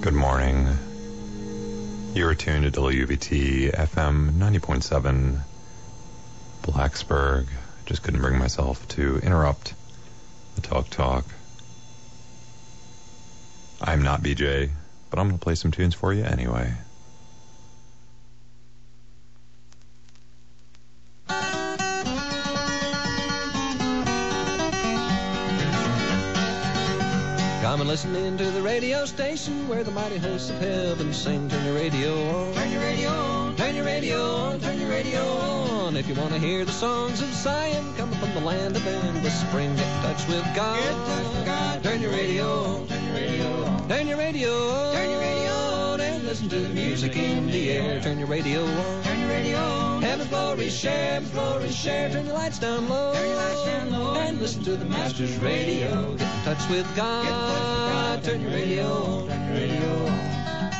Good morning. You are tuned to WVT FM 90.7 Blacksburg. Just couldn't bring myself to interrupt the talk. I'm not BJ, but I'm going to play some tunes for you anyway. Come and listen in to the radio station where the mighty hosts of heaven sing. Turn your radio on. Turn your radio on. Turn your radio on. Turn your radio on. If you want to hear the songs of Zion coming from the land of endless spring, get in touch with God. Get in touch with God. Turn your radio on. Turn your radio on. Turn your radio on. Turn your radio on. And listen to the music in the air. Turn your radio on. Turn your radio on. Heaven's glory share. Heaven's glory share. Turn your lights down low. Turn your lights down low. And listen to the Master's radio. Get in touch with God. Turn your radio on. Turn your radio on.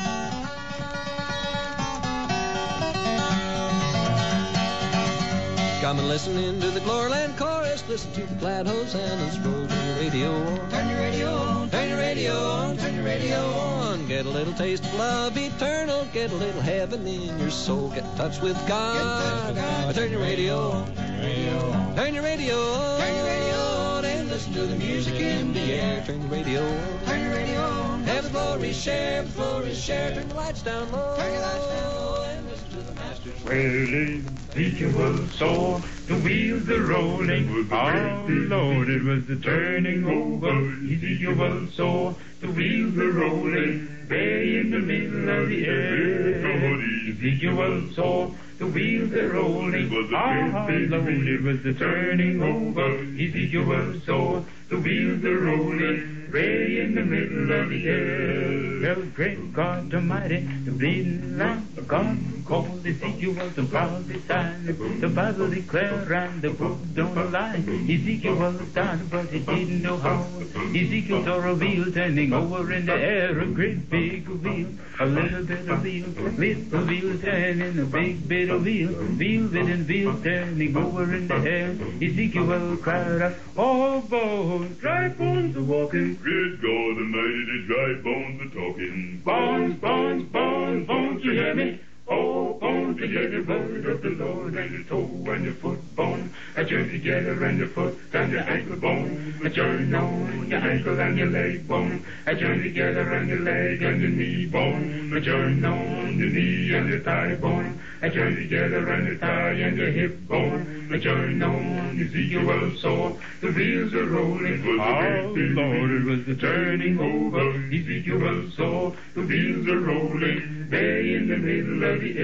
Come and listen in to the Gloryland chorus. Listen to the glad hosannas roll. Turn your radio on. Turn your radio on. Turn your radio on. Turn your radio on. Get a little taste of love eternal. Get a little heaven in your soul. Get in touch with God. Get in touch with God. Turn your radio on. Turn your radio on. Turn your radio on. Turn your radio on. And listen to the music in the air. Turn your radio on. Turn your radio on. Heaven's glory share. Heaven's glory share. Turn the lights down low. Turn your lights down low. And listen to the Master's Well, Ezekiel saw the wheels a rolling. Oh Lord, it was the turning over. Ezekiel saw the wheels a rolling. Way in the middle of the air. Ezekiel saw the wheels a rolling. Oh Lord, it was the turning over. Ezekiel saw the wheels a rolling. Way in the middle of the air. Well, great God Almighty, the bleeding lamb of God called Ezekiel to prophesy. The Bible declared and the book don't lie. Ezekiel was done, but he didn't know how. Ezekiel saw a wheel turning over in the air, a great big wheel, a little bit of wheel, little wheel turning, a big bit of wheel, wheel and wheel turning over in the air. Ezekiel cried out, oh bones, dry bones are walking. Great God Almighty, the dry bones are talking. Bones, bones, bones, bones, you hear me? Oh, bones, you hear the word of the Lord, and the toe and the foot bone, I join together and the foot and the ankle bone, I join on your ankle and your leg bone, I join together and the leg and the knee bone, I join on the knee and the thigh bone, I join together and the thigh and the hip bone, I join on Ezekiel saw the wheels are rolling. Oh Lord, it was the turning over. Ezekiel saw the wheels are rolling. Way in the middle of the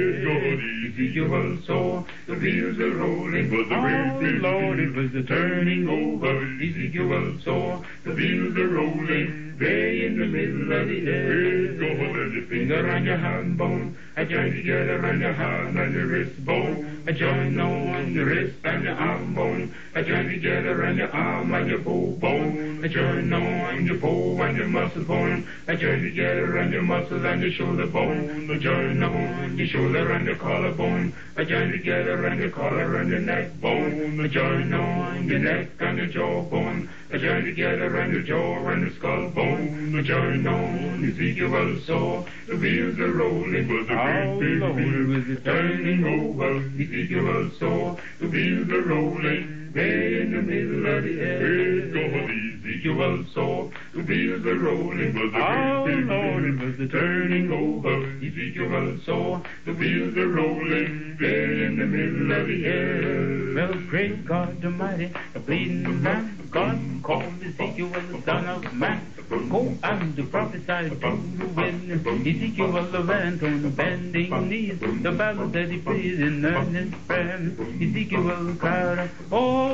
air. Ezekiel saw the wheels are rolling. Oh Lord, it was the turning over. Ezekiel saw the wheels are rolling. Way in the middle of the air. And your finger on your hand bone, I join together on your hand and your wrist bone. I join on your wrist and your arm bone. I join together on your arm and your bow bone. I join on your bow and your muscle bone. I join together on your muscle and your shoulder bone. I join on your shoulder and your collarbone. I join together on your collar and your neck bone. I join on your neck and your jawbone. I join together on your jaw and your skull bone. I join on Ezekiel saw the wheels are rolling. Oh Lord, it was the turning over. Ezekiel saw the wheels are rolling. Way in the middle of the air. Ezekiel saw the wheels are rolling. Oh Lord, it was the turning over. Ezekiel saw the wheels are rolling. Way in the middle of the air. Well, great God Almighty, the bleeding lamb of God called Ezekiel the son of man. Go and to prophesy to the wind. Ezekiel went on bending knees. The Bible said he prayed in earnest prayer. Ezekiel cried out, oh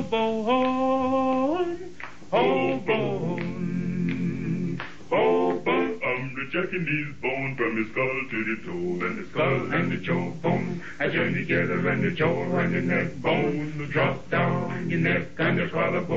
bone, oh bone, oh bone. I'm rejecting these bones from his skull to the toe, and the skull and the jawbone. I join together and the jaw and the neck bone. Drop down your neck and the collarbone.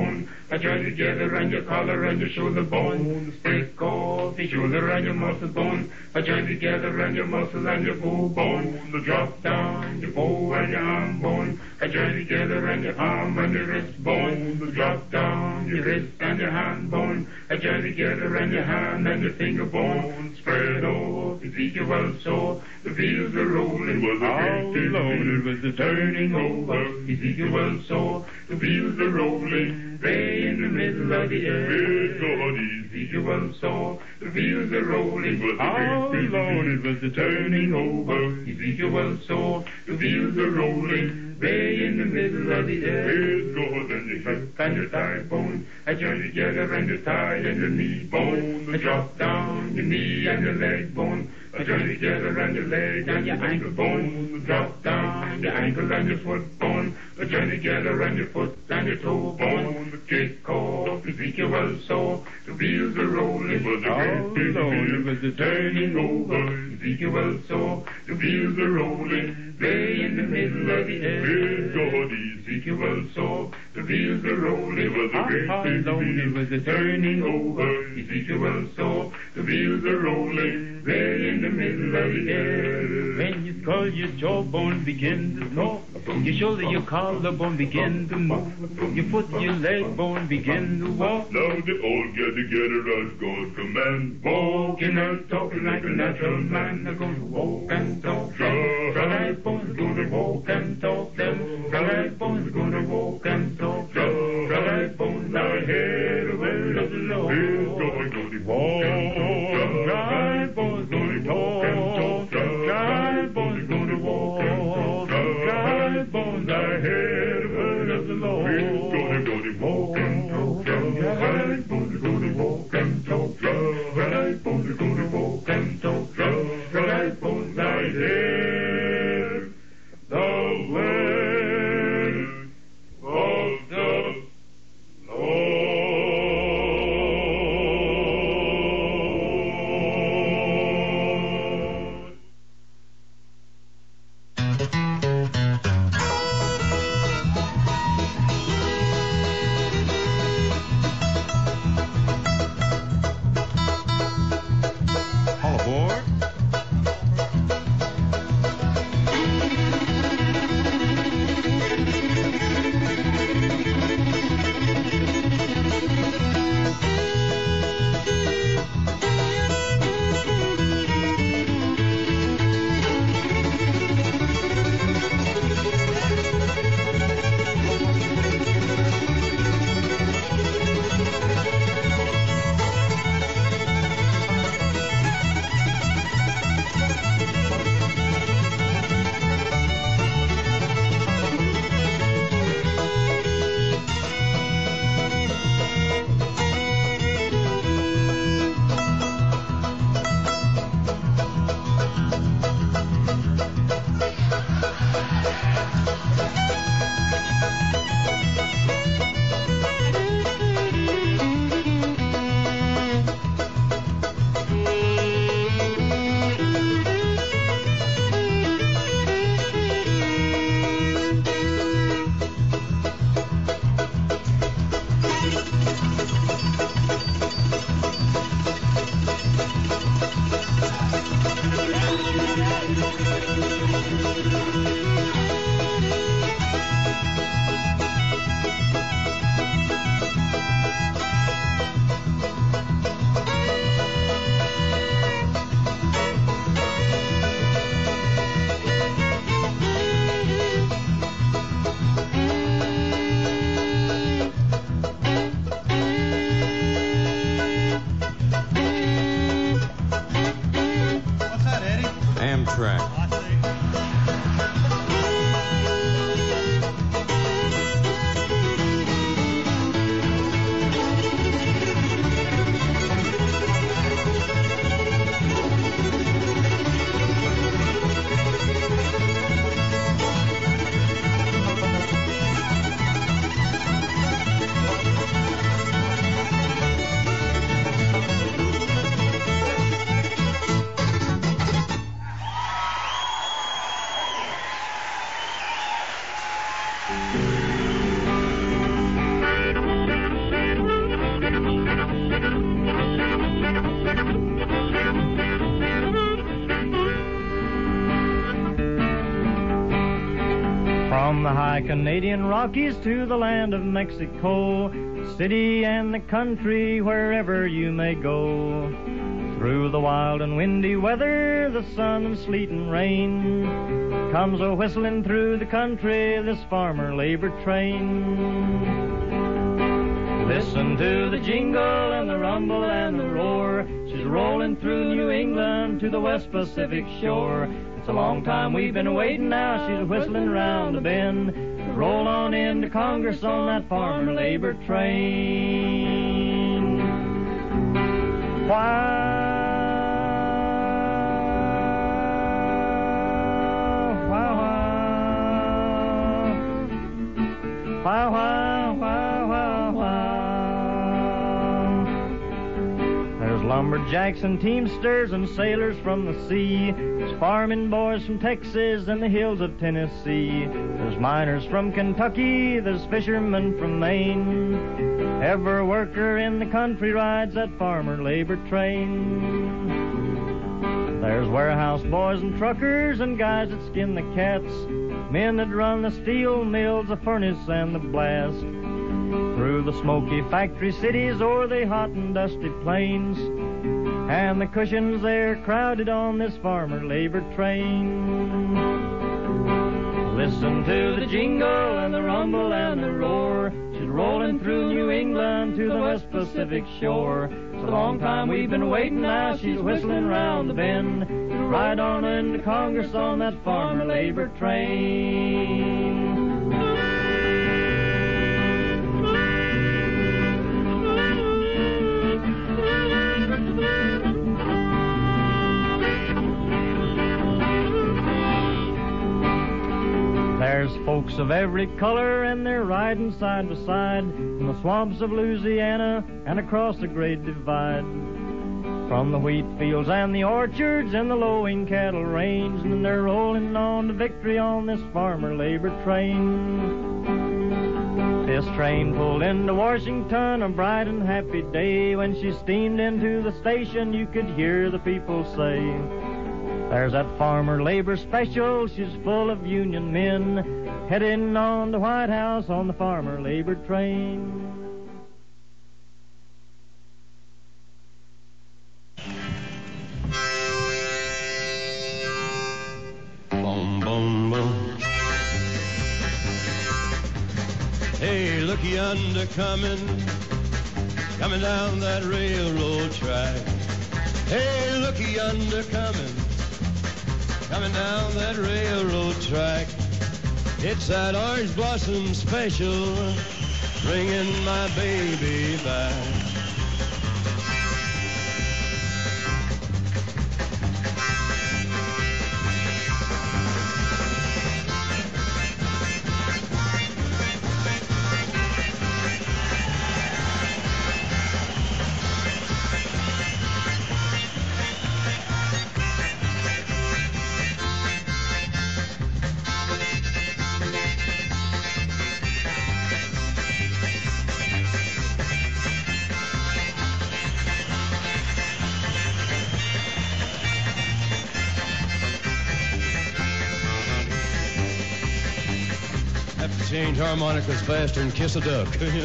I join together around your collar and your shoulder bone. Break off your shoulder and your muscle bone. I join together around your muscle and your bow bone. Drop down your bow and your arm bone. I join together around your arm and your wrist bone. Drop down your wrist and your hand bone. I join together around your hand and your finger bone. Spread off Ezekiel so the wheels are rolling. Was a great Lord, it was the turning over. Ezekiel so the wheels are rolling. Way in the middle of the air. Ezekiel saw the wheels are rolling. Oh Lord, it was the turning over. Ezekiel saw the wheels are rolling. Way in the middle of the air. God, and your hip and your thigh bone. I join together and your thigh and your knee bone. I drop down your knee and your leg bone. I join together and your leg and your ankle bone. Drop down your ankle and your foot bone. I join together and your foot and your toe bone. Kick off Ezekiel so the wheels are rolling. Was a great Lord, it was the turning over. Ezekiel so the wheels are rolling. Way in the middle of the air. God, Ezekiel so the wheels are rolling. Was a great Lord, it was the turning over. Ezekiel so the wheels are rolling. Way in the middle of the air. When your skull, your jawbone begin to talk, your shoulder, your collarbone begin to move, your foot, your leg bone begin to walk. Now they all get together as God command. Walking and talking like a natural man. They're going to walk and talk. Dry bones going to walk and talk. Them dry bones going to walk and talk. Dry bones are here the word of the Lord. Walk, dry bones going to talk. Dry bones going to walk. Dry bones are here the word of the Lord. Walk and talk. Dry bones going to walk and talk. Dry bones going to walk and talk. Dry bones are here the word of the Lord. All aboard. Amtrak. From the high Canadian Rockies to the land of Mexico, the city and the country, wherever you may go. Through the wild and windy weather, the sun and sleet and rain, comes a-whistling through the country this farmer labor train. Listen to the jingle and the rumble and the roar. She's rolling through New England to the West Pacific shore. It's a long time we've been waiting now. She's whistling round the bend to roll on into Congress on that farmer labor train. Why? There's lumberjacks and teamsters and sailors from the sea. There's farming boys from Texas and the hills of Tennessee. There's miners from Kentucky, there's fishermen from Maine. Every worker in the country rides that farmer labor train. There's warehouse boys and truckers and guys that skin the cats, men that run the steel mills, the furnace and the blast. Through the smoky factory cities or the hot and dusty plains, and the cushions they're crowded on this farmer labor train. Listen to the jingle and the rumble and the roar. She's rolling through New England to the West Pacific shore. It's a long time we've been waiting now. She's whistling round the bend to ride on into Congress on that farmer labor train. There's folks of every color, and they're riding side by side from the swamps of Louisiana and across the Great Divide. From the wheat fields and the orchards and the lowing cattle range, and they're rolling on to victory on this farmer labor train. This train pulled into Washington a bright and happy day. When she steamed into the station, you could hear the people say, there's that farmer labor special, she's full of union men, heading on the White House on the farmer labor train. Boom, boom, boom. Hey, look yonder coming down that railroad track. Hey, look yonder coming down that railroad track. It's that orange blossom special, bringing my baby back. Change harmonicas faster and kiss a duck.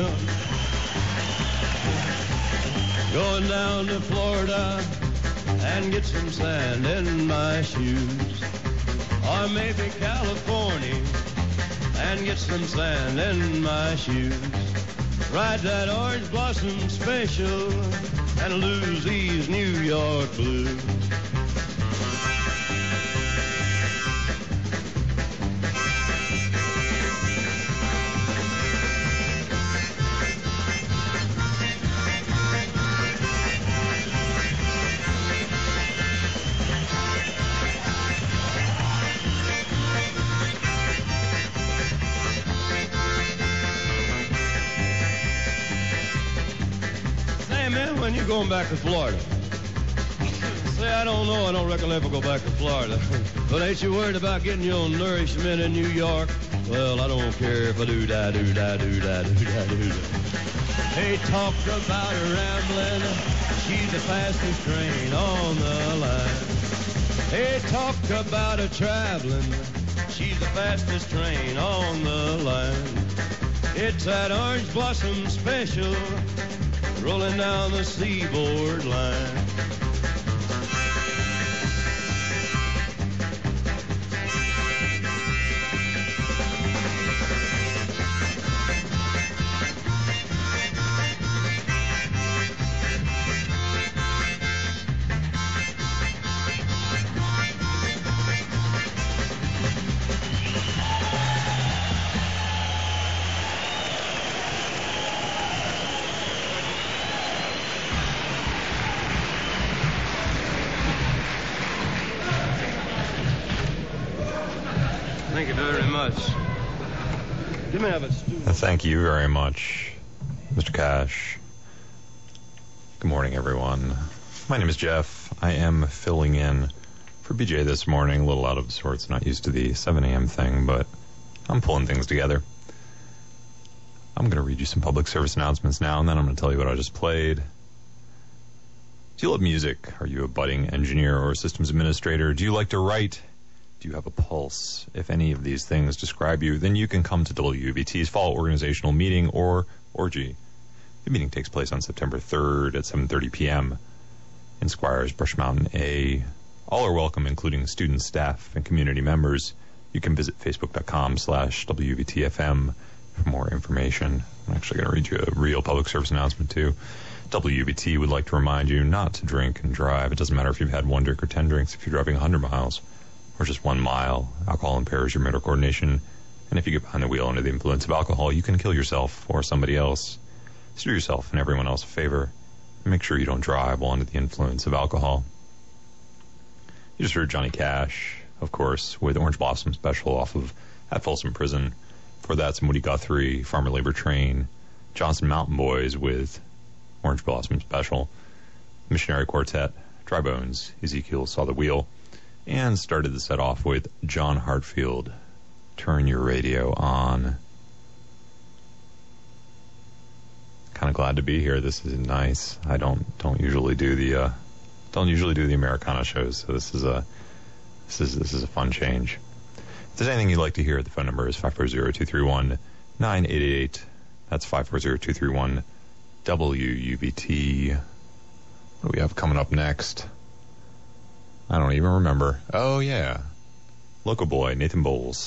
Going down to Florida and get some sand in my shoes. Or maybe California and get some sand in my shoes. Ride that orange blossom special and lose these New York blues. When you going back to Florida? Say, I don't know. I don't reckon I'll ever go back to Florida. But ain't you worried about getting your nourishment in New York? Well, I don't care if I do-da, do-da, do-da, do-da, do-da. They talk about her rambling. She's the fastest train on the line. They talk about her traveling. she's the fastest train on the line. It's that Orange Blossom Special rolling down the seaboard line. Thank you very much. You may have a stool. Thank you very much, Mr. Cash. Good morning, everyone. My name is Jeff. I am filling in for BJ this morning, a little out of sorts, not used to the 7 a.m. thing, but I'm pulling things together. I'm going to read you some public service announcements now, and then I'm going to tell you what I just played. Do you love music? Are you a budding engineer or systems administrator? Do you like to write? Do you have a pulse? If any of these things describe you, then you can come to WVT's fall organizational meeting or orgy. The meeting takes place on September 3rd at 7:30 p.m. in Squires, Brush Mountain A. All are welcome, including students, staff, and community members. You can visit facebook.com/WVTFM for more information. I'm actually going to read you a real public service announcement, too. WVT would like to remind you not to drink and drive. It doesn't matter if you've had 1 drink or 10 drinks. If you're driving 100 miles or just 1 mile, alcohol impairs your motor coordination. And if you get behind the wheel under the influence of alcohol, you can kill yourself or somebody else. So do yourself and everyone else a favor. And make sure you don't drive while under the influence of alcohol. You just heard Johnny Cash, of course, with Orange Blossom Special off of At Folsom Prison. For that, some Woody Guthrie, Farmer Labor Train, Johnson Mountain Boys with Orange Blossom Special, Missionary Quartet, Dry Bones, Ezekiel Saw the Wheel, and started the set off with John Hartfield, Turn Your Radio On. Kind of glad to be here. This is nice. I don't usually do the Americana shows, so this is a fun change. If there's anything you'd like to hear, the phone number is 540-231-9888. That's 540-231-WUVT. What do we have coming up next? I don't even remember. Oh, yeah. Local boy, Nathan Bowles.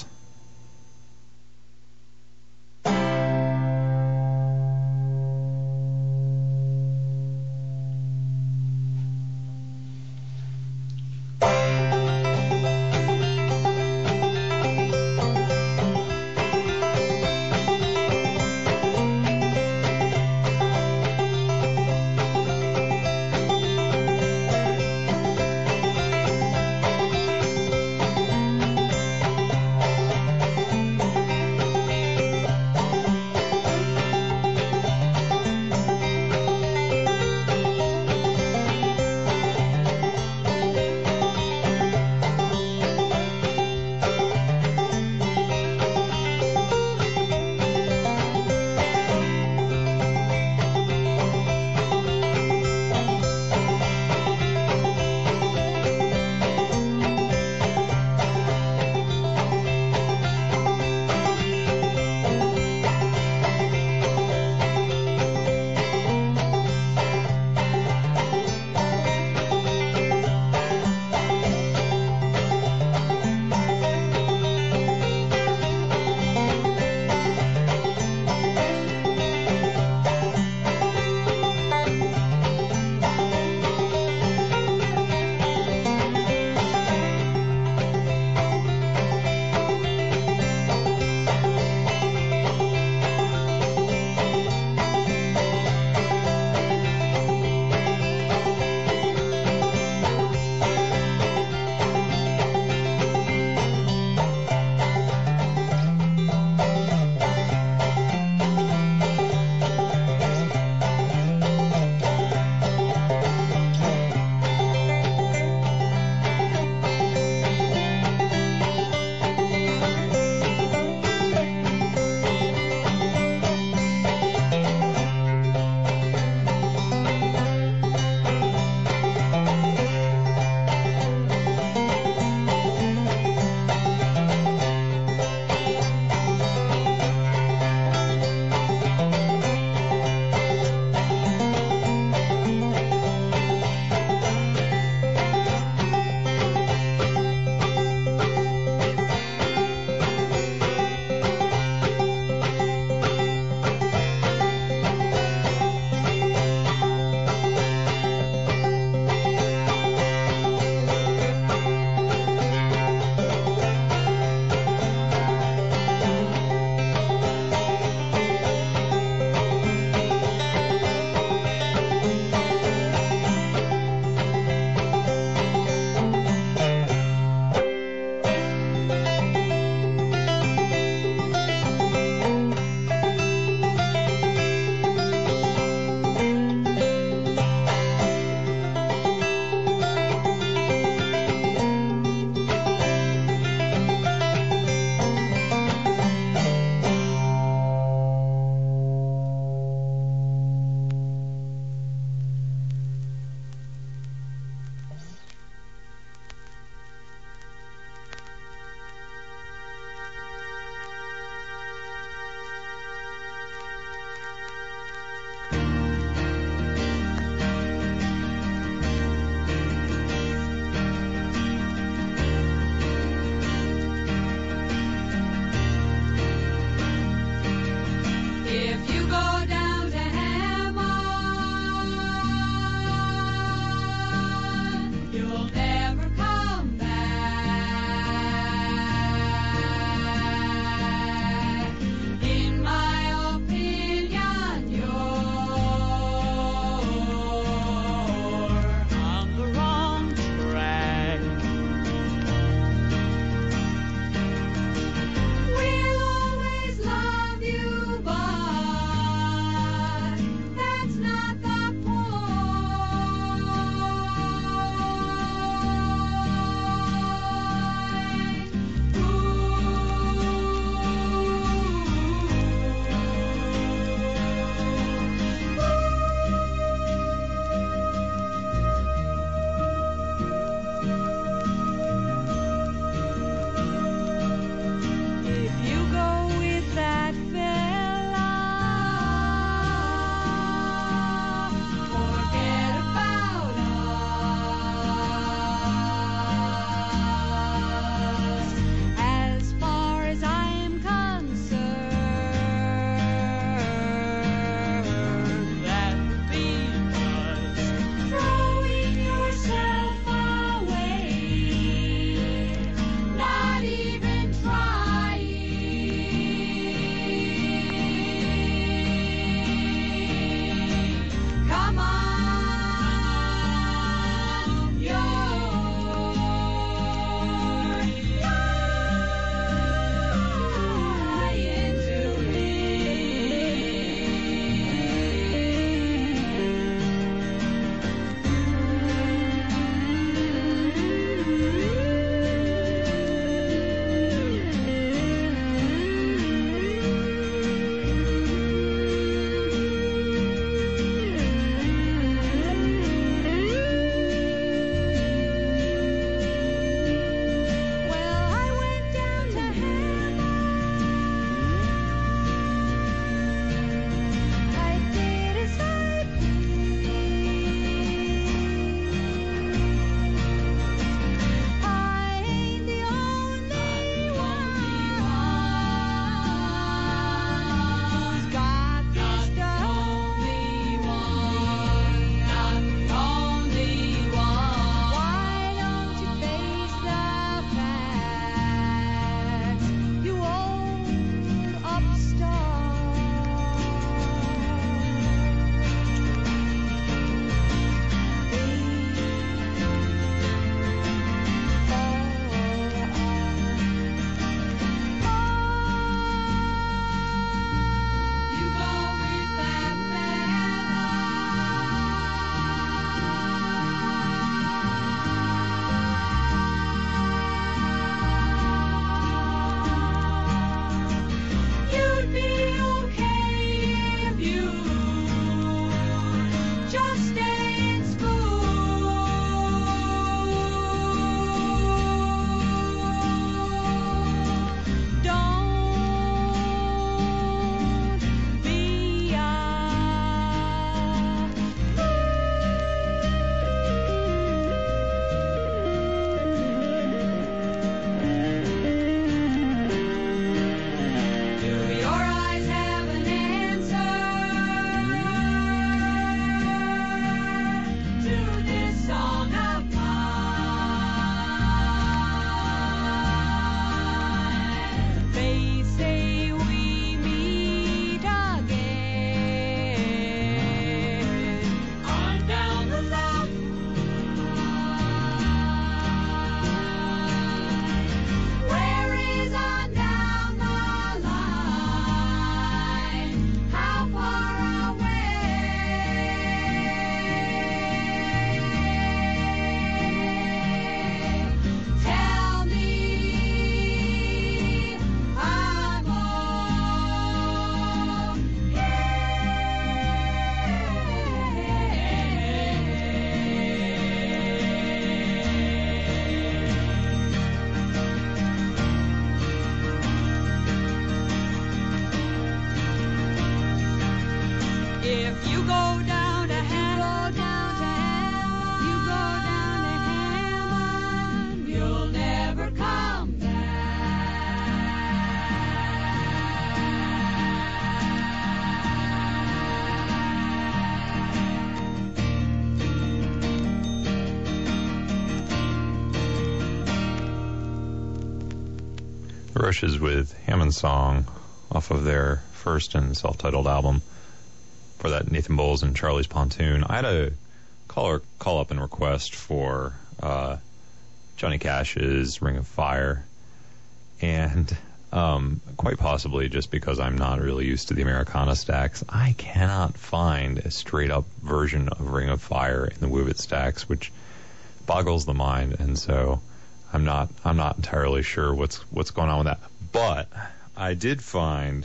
Rush's with Hammond Song off of their first and self-titled album. For that, Nathan Bowles and Charlie's Pontoon. I had a call up and request for Johnny Cash's Ring of Fire, and quite possibly just because I'm not really used to the Americana stacks, I cannot find a straight-up version of Ring of Fire in the Woovit stacks, which boggles the mind, and so I'm not entirely sure what's going on with that. But I did find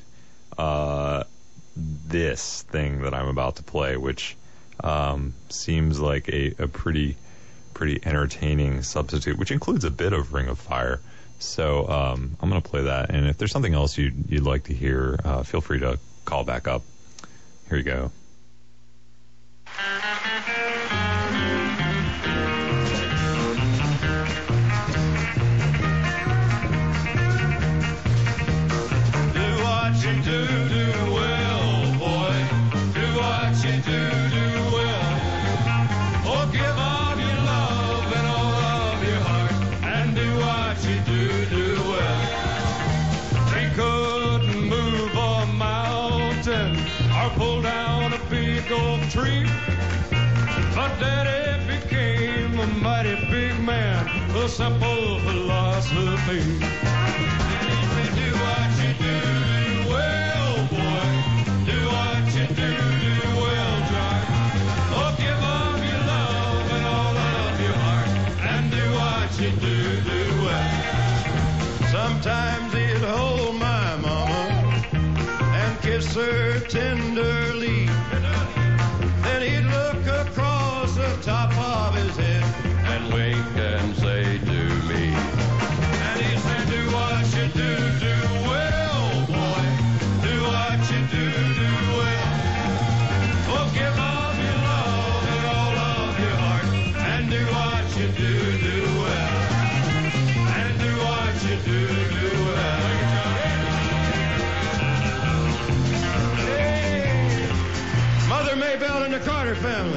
this thing that I'm about to play, which seems like a pretty entertaining substitute, which includes a bit of Ring of Fire. So I'm going to play that, and if there's something else you'd like to hear, feel free to call back up. Here you go. Tree, but Daddy became a mighty big man, a simple philosophy. And he said, do what you do well, boy. Do what you do well, John. Oh, give up your love and all of your heart, and do what you do well. Sometimes he'd hold my mama and kiss her tenderly. Then he'd look across the top of his head and wink and say to me. And he said, do what you do well, boy. Do what you do well. Oh, give all your love and all of your heart, and do what you do well. And do what you do well. Mother Maybelle and the Carter family.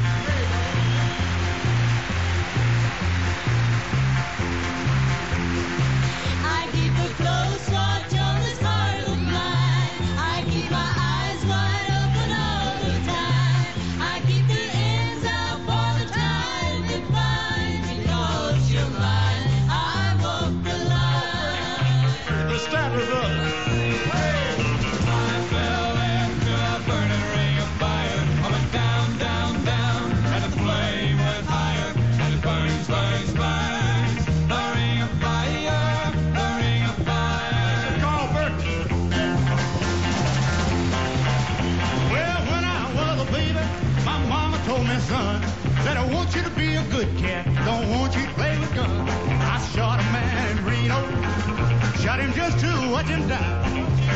I keep a close watch on this heart of mine. I keep my eyes wide open all the time. I keep the ends out for the time to find. Because you're mine, I walk the line. The Statler Brothers. Son, said I want you to be a good cat, don't want you to play with guns. I shot a man in Reno, shot him just to watch him die.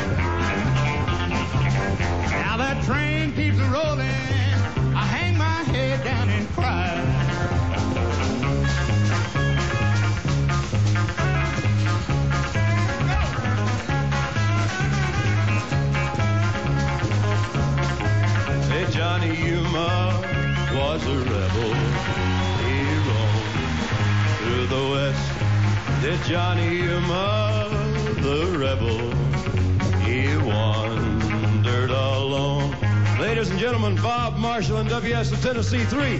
Now that train keeps rolling, I hang my head down and cry. Hey, Johnny Yuma was a rebel. He roamed through the west. Did Johnny Yuma, the rebel, he wandered alone. Ladies and gentlemen, Bob Marshall and WS of Tennessee 3.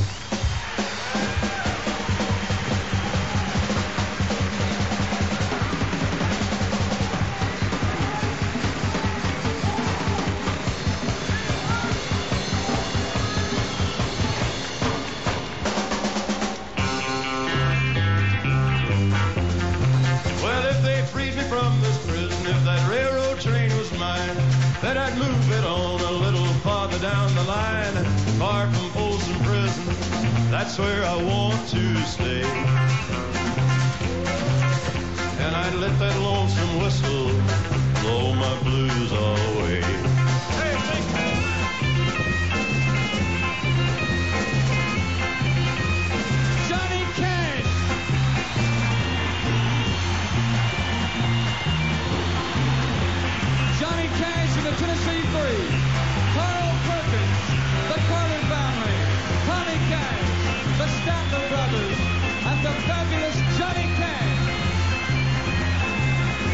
Then I'd move it on a little farther down the line, far from Folsom Prison. That's where I want to stay. And I'd let that lonesome whistle blow my blues away. Hey, thank you. Johnny Cash. Johnny Cash and the Tennessee Three, Carl Perkins, the Carter family, Tommy Cash, the Statler brothers, and the fabulous Johnny Cash.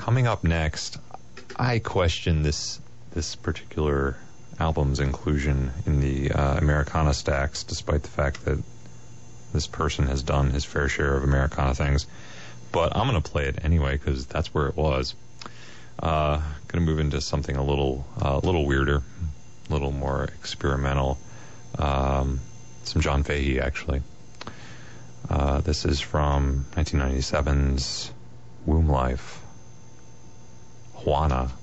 Coming up next, I question this particular album's inclusion in the Americana stacks, despite the fact that this person has done his fair share of Americana things. But I'm going to play it anyway because that's where it was. Going to move into something a little weirder, a little more experimental. Some John Fahey, actually. This is from 1997's Womb Life. Juana.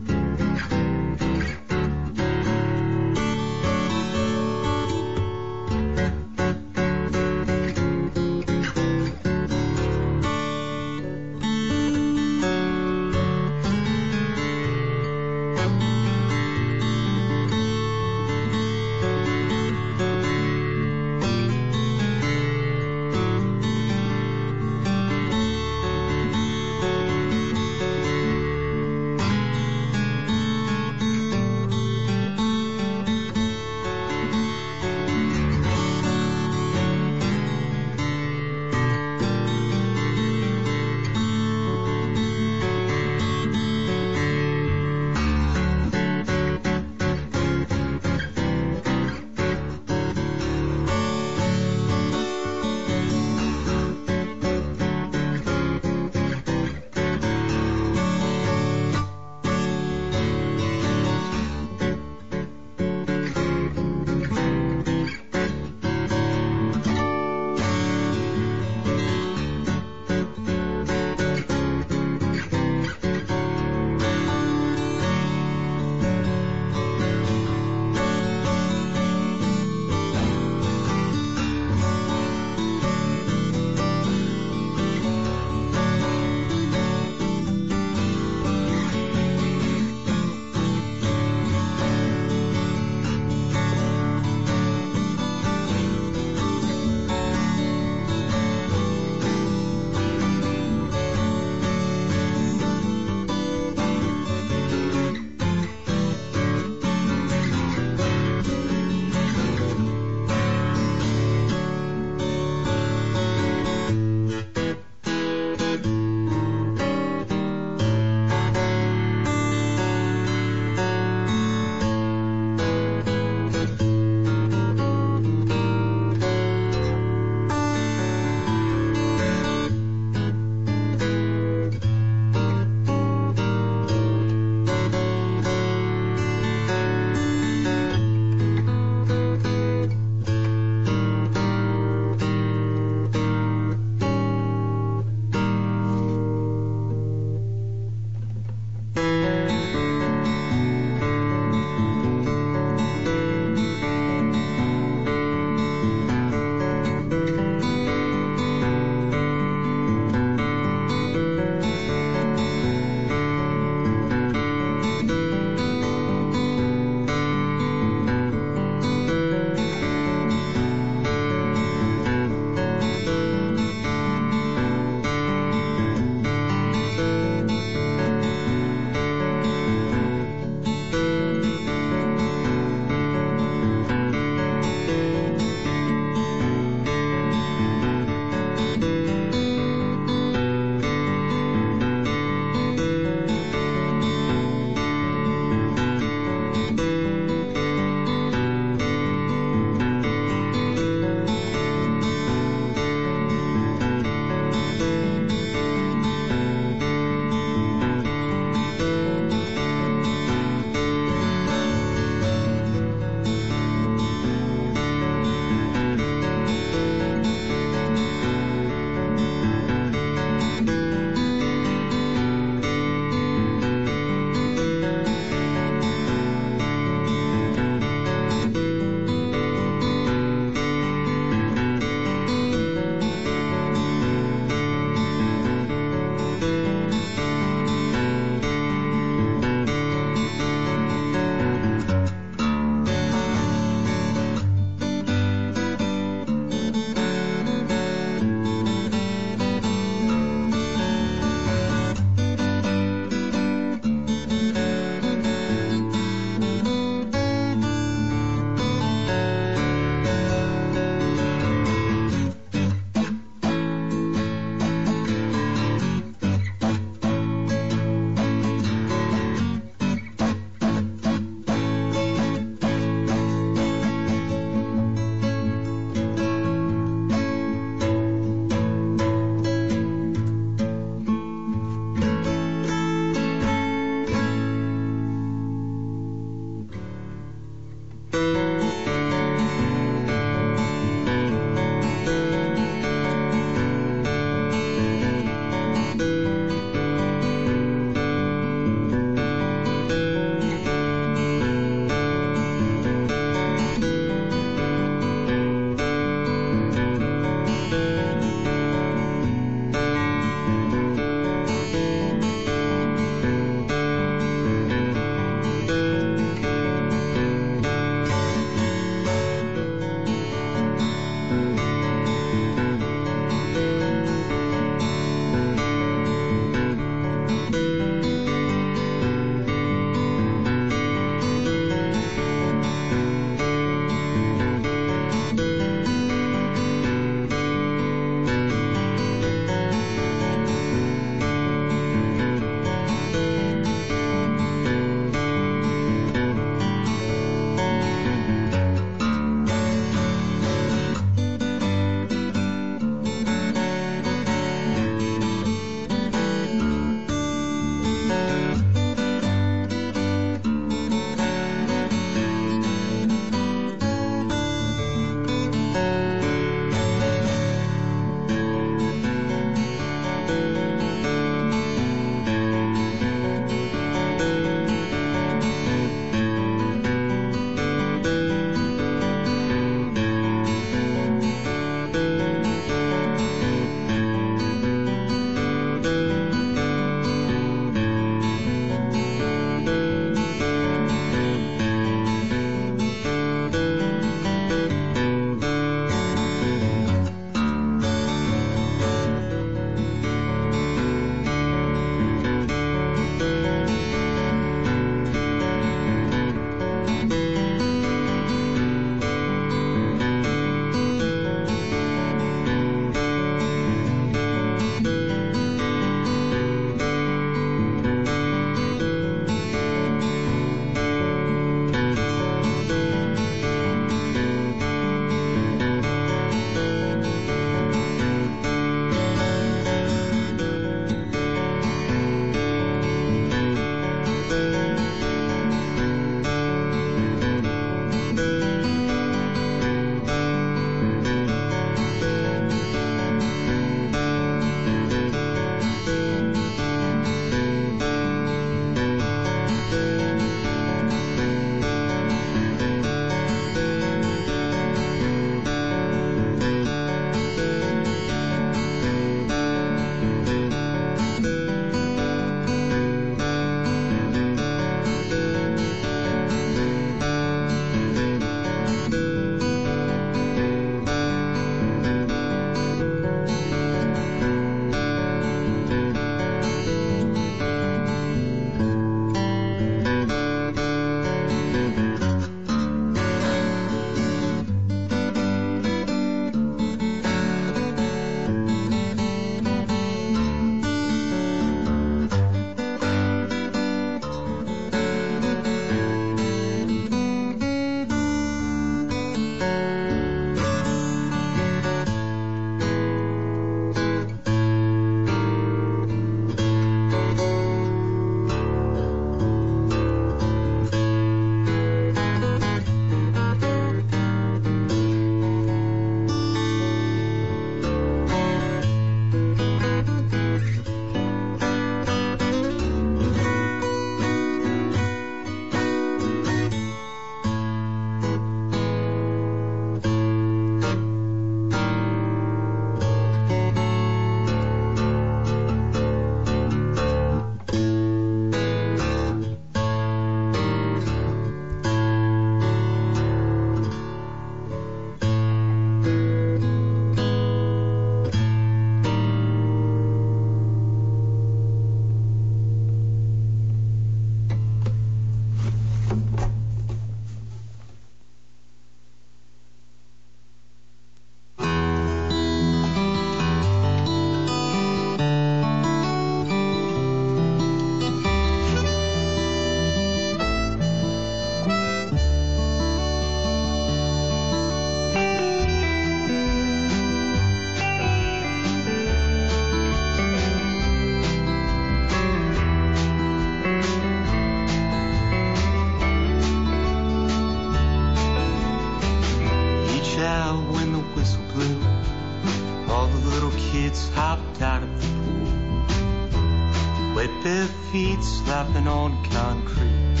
wet bare feet slapping on concrete.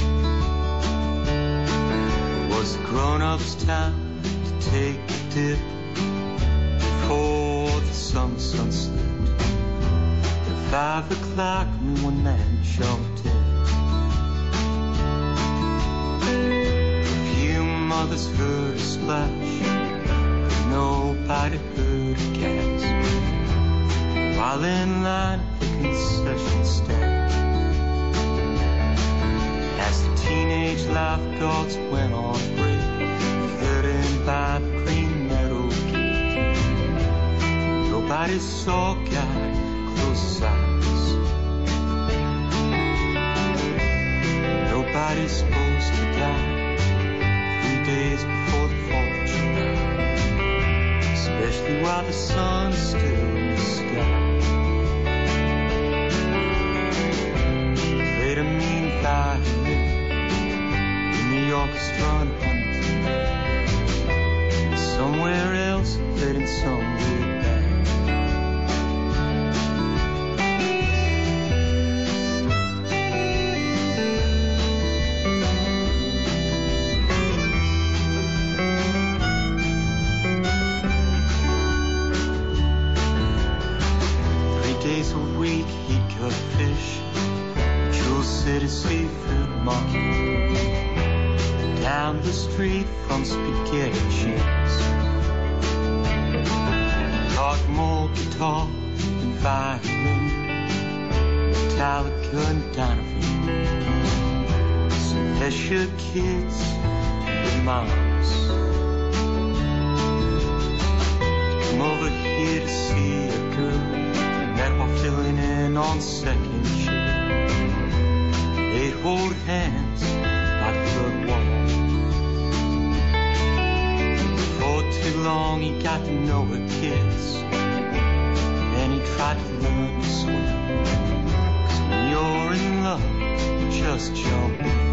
It was the grown-ups' time to take a dip before the sun set. At 5 o'clock, me one man jumped in. A few mothers heard a splash, but nobody heard a gasp. While in line at the concession stand, as the teenage lifeguards went on break, herding by the Green Meadow Gate, nobody saw a guy close his eyes. Nobody's supposed to die 3 days before the 4th of July, especially while the sun is still in the sky. Played a mean violin in the orchestra in Huntington. Somewhere else, played in some weird band. 3 days a week he'd cut fish, Jewel City seafood market, down the street from Spaghetti Cheese. Talk more guitar and violin, Metallica and Donovan. Some Fisher kids with moms come over here to see a girl that while filling in on second shift. They'd hold hands like blood warm. For too long he got to know her kids, then he tried to learn to swim. 'Cause when you're in love, you just jump in.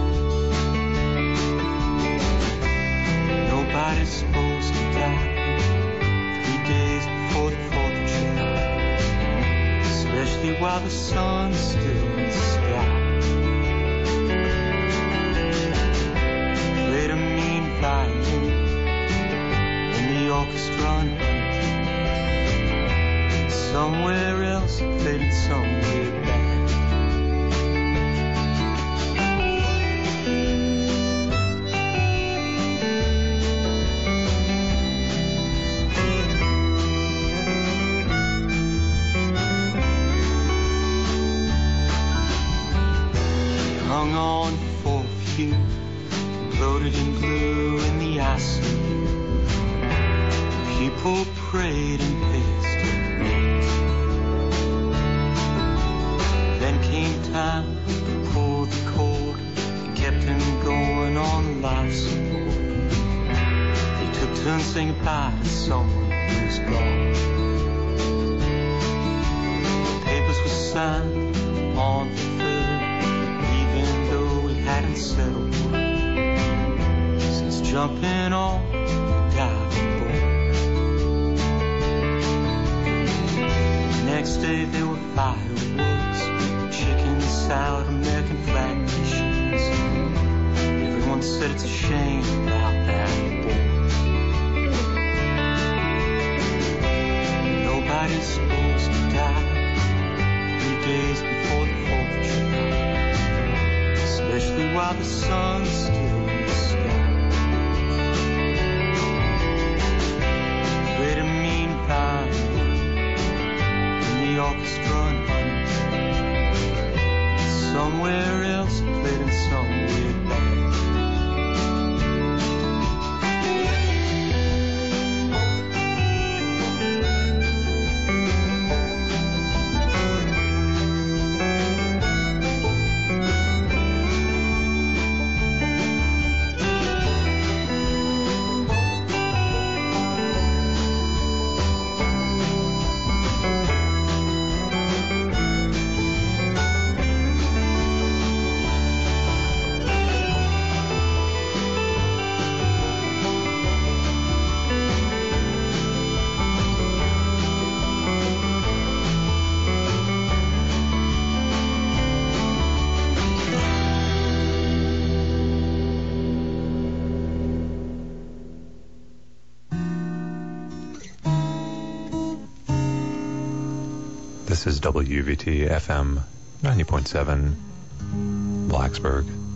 Nobody's supposed to die 3 days before the 4th of July, especially while the sun's still in the sky. Played a mean violin in the orchestra in Huntington. Somewhere else, played in some weird band. Hung on for a few, loaded in glue in the ICU. People prayed and paced and knelt. Then came time to pull the cord and kept him going on life support. They took turns saying goodbye to someone who's gone. The papers were signed on the 3rd, even though we hadn't settled word since jumping on the diving board. The next day there were fireworks, chicken salad, American flag dishes. Everyone said it's a shame about that war. Nobody's supposed to die 3 days before the 4th of July, especially while the sun's still in the sky. Played a mean violin in the orchestra in Huntington. Somewhere else, played in some weird band. This is WVT FM 90.7 Blacksburg.